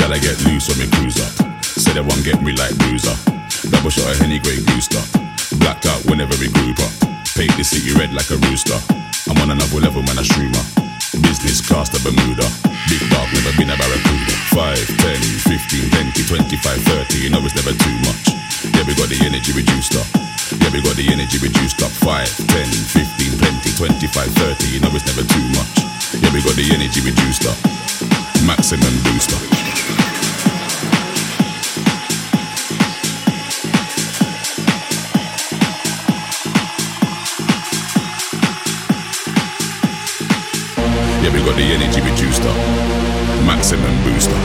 Gotta get loose when me cruise up. Say they won't get me like loser. Double shot of Henny, Grey Goose up. Blacked out whenever we group up. Paint the city red like a rooster. I'm on another level, man, a streamer. Business class to Bermuda. Big dog, never been a barracuda. 5, 10, 15, 20, 25, 30. You know it's never too much. Yeah, we got the energy reduced up. Yeah, we got the energy reduced up. 5, 10, 15, 20, 25, 30. You know it's never too much. Yeah, we got the energy reduced up. Maximum booster. Yeah, we got the energy reduced up. Maximum booster.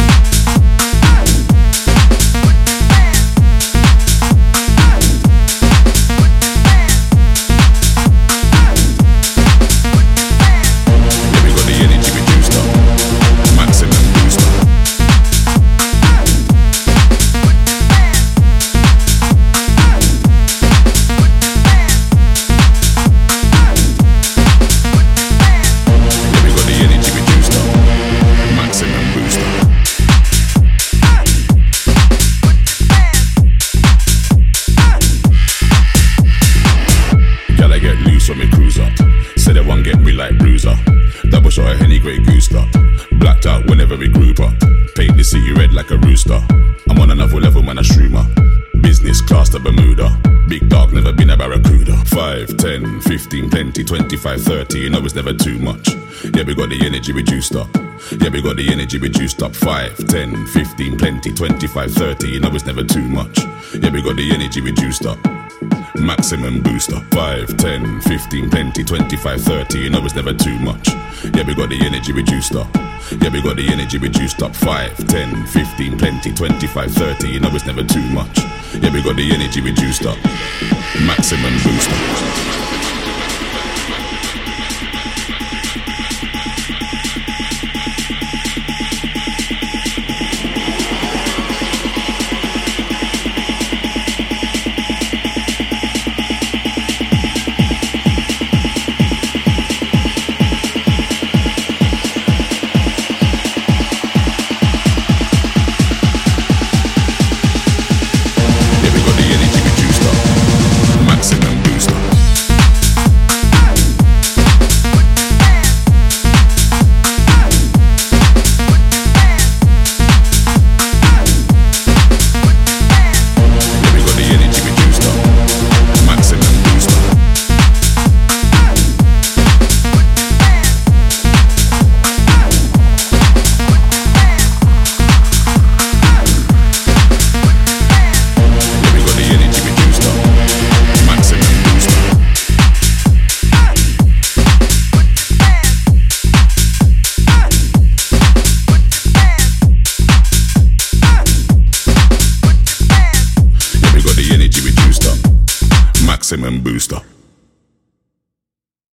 When me cruise up, say they won't get me like bruiser. Double shot of Henny, Grey Goose up. Blacked out whenever we group up. Paint the city red like a rooster. I'm on another level, man, a streamer. Business class to Bermuda. Big dog, never been a barracuda. 5, 10, 15, 20, 25, 30. You know it's never too much. Yeah, we got the energy reduced up. Yeah, we got the energy reduced up. 5, 10, 15, 20, 25, 30. You know it's never too much. Yeah, we got the energy reduced up. Maximum booster. 5, 10, 15, 20, 25, 30. You know it's never too much. Yeah, we got the energy reduced up. Yeah, we got the energy reduced up. 5, 10, 15, 20, 25, 30. You know it's never too much. Yeah, we got the energy reduced up. Maximum booster. Maximum booster.